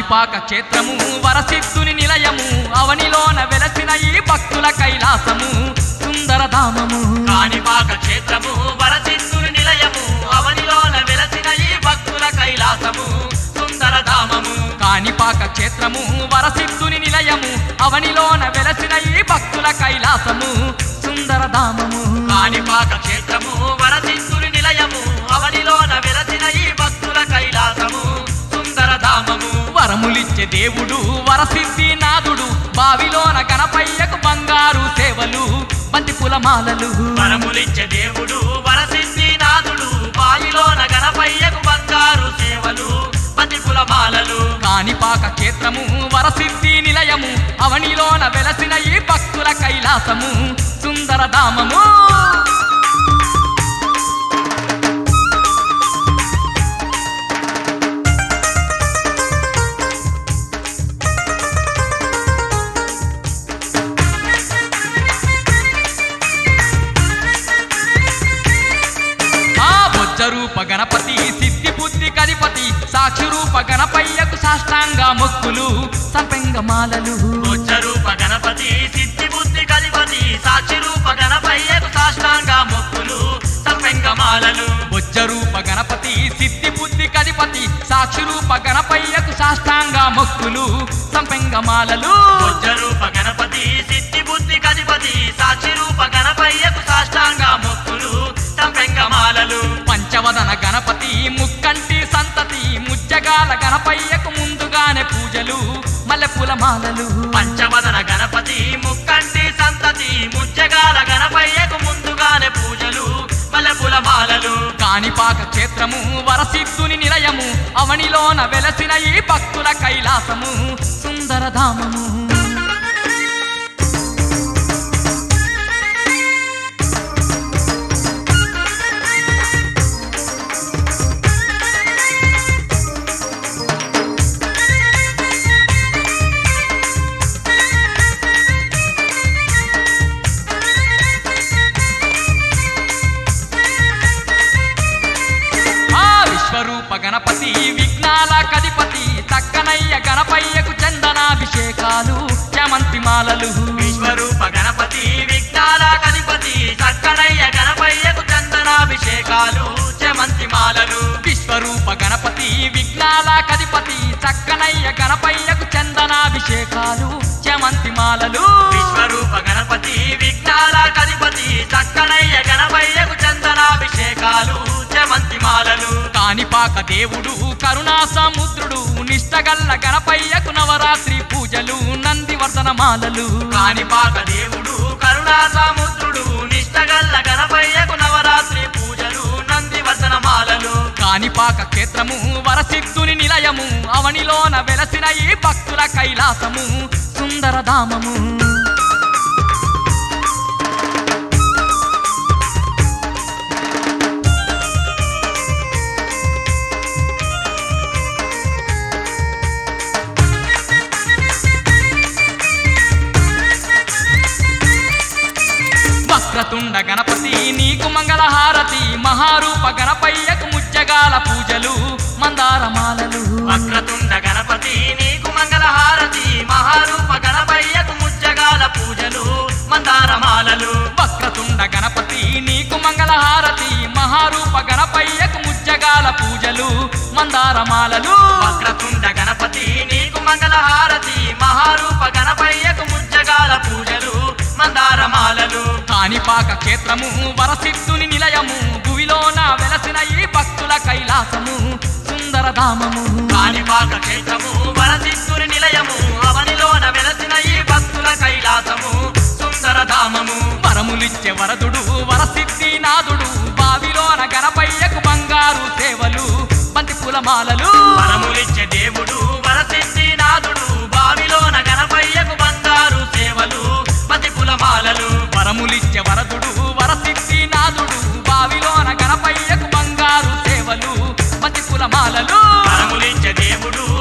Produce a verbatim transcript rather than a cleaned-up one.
కాణిపాక క్షేత్రము వరసిద్ధుని నిలయము అవనిలోన వెలసిన ఈ భక్తుల కైలాసము సుందరధామము. కాణిపాక క్షేత్రము వరసిద్ధుని నిలయము అవనిలోన వెలసిన ఈ భక్తుల కైలాసము సుందరధామము. కాణిపాక క్షేత్రము వరసిద్ధుని నిలయము అవనిలోన వెలసిన ఈ భక్తుల కైలాసము సుందరధామము. కాణిపాక క్షేత్రము వరసిద్ధుని నిలయము అవనిలోన వెలసిన ఈ భక్తుల కైలాసము సుందరధామము. వరములిచ్చే దేవుడు వరసిద్ధి నాథుడు బావిలోన గణపయ్యకు బంగారు సేవలు బంతి పులమాలలు. వరములిచ్చే దేవుడు వరసిద్ధి నాథుడు బావిలోన గణపయ్యకు బంగారు సేవలు బంతి పులమాలలు. కాణిపాక క్షేత్రము వరసిద్ధి నిలయము అవనిలోన వెలసిన ఈ భక్తుల కైలాసము సుందరధామము. రూప గణపతి సిద్ధి బుద్ధి కధిపతి సాక్షి రూప గణపయ్యకు సాష్టాంగ మొక్కులు సంపెంగమాలలు. రూప గణపతి సిద్ధి బుద్ధి కధిపతి సాక్షి రూప గణపయ్యకు సాష్టాంగ మొక్కులు సంపెంగమాలలు. బొజ్జ రూప గణపతి సిద్ధి బుద్ధి కధిపతి సాక్షి రూప గణపయ్యకు సాష్టాంగ మొక్కులు సంపెంగమాలలు. రూప గణపతి సిద్ధి బుద్ధి కధిపతి సాక్షి రూప గణపయ్యకు సాష్టాంగ మొక్కులు సంపెంగమాలలు. పంచవదన గణపతి ముక్కంటి సంతతి ముజ్జగాల గణపయ్యకు ముందుగానే పూజలు మల్లెపూల మాలలు. పంచవదన గణపతి ముక్కంటి సంతతి ముజ్జగాల గణపయ్యకు ముందుగానే పూజలు మల్లెపూల మాలలు. కాణిపాక క్షేత్రము వరసిద్ధుని నిలయము అవనిలోన వెలసిన ఈ భక్తుల కైలాసము సుందరధామము. విశ్వరూప గణపతి విఘ్నాల కధిపతి చక్కనయ్య గణపయ్యకు చందనాభిషేకాలు చామంతి మాలలు. విశ్వరూప గణపతి విఘ్నాల కధిపతి చక్కనయ్య గణపయ్యకు చందనాభిషేకాలు చామంతి మాలలు. విశ్వరూప గణపతి విఘ్నాల కధిపతి చక్కనయ్య గణపయ్యకు చందనాభిషేకాలు చామంతి మాలలు. విశ్వరూప గణపతి విఘ్నాల కధిపతి చక్కనయ్య గణపయ్యకు చందనాభిషేకాలు చామంతి మాలలు. కాణిపాక దేవుడు కరుణా సముద్రుడు నిష్టగల్ల గణపయ్యకు నవరాత్రి పూజలు నందివర్ధన మాలలు. కాణిపాక దేవుడు కరుణా సముద్రుడు నిష్టగల్ల గణపయ్యకు నవరాత్రి పూజలు నందివర్ధన మాలలు. కాణిపాక క్షేత్రము వరసిద్ధుని నిలయము అవనిలోన వెలసిన ఈ భక్తుల కైలాసము సుందరధామము. వక్రతుండ గణపతి నీకు మంగళహారతి మహారూప గణపయ్యకు ముజ్జగాల పూజలు మందారమాలలు. వక్రతుండ గణపతి నీకు మంగళహారతి మహారూప గణపయ్యకు ముజ్జగాల పూజలు మందారమాలలు. వక్రతుండ గణపతి నీకు మంగళహారతి మహారూప గణపయ్యకు ముజ్జగాల పూజలు మందారమాలలు. వక్రతుండ గణపతి నీకు మంగళహారతి మహారూప గణపయ్యకు ముజ్జగాల పూజలు మందారమాలలు. కాణిపాక క్షేత్రము వరసిద్ధుని నిలయము భువిలోన వెలసిన ఈ భక్తుల కైలాసము సుందరధామము. కాణిపాక క్షేత్రము వరసిద్ధుని నిలయము అవనిలోన వెలసిన ఈ భక్తుల కైలాసము సుందరధామము. వరములిచ్చే వరదుడు వరసిద్ధి నాథుడు బావిలోన గణపయ్యకు బంగారు సేవలు బంతి పులమాలలు. వరములిచ్చే దేవుడు వరసిద్ధి నాథుడు బావిలోన గణపయ్యకు బంగారు సేవలు బంతి పులమాలలు. వరములిచ్చే వరదుడు వరసిద్ధి నాథుడు బావిలోన గణపయ్యకు బంగారు సేవలు బంతి పులమాలలు. వరములిచ్చే దేవుడు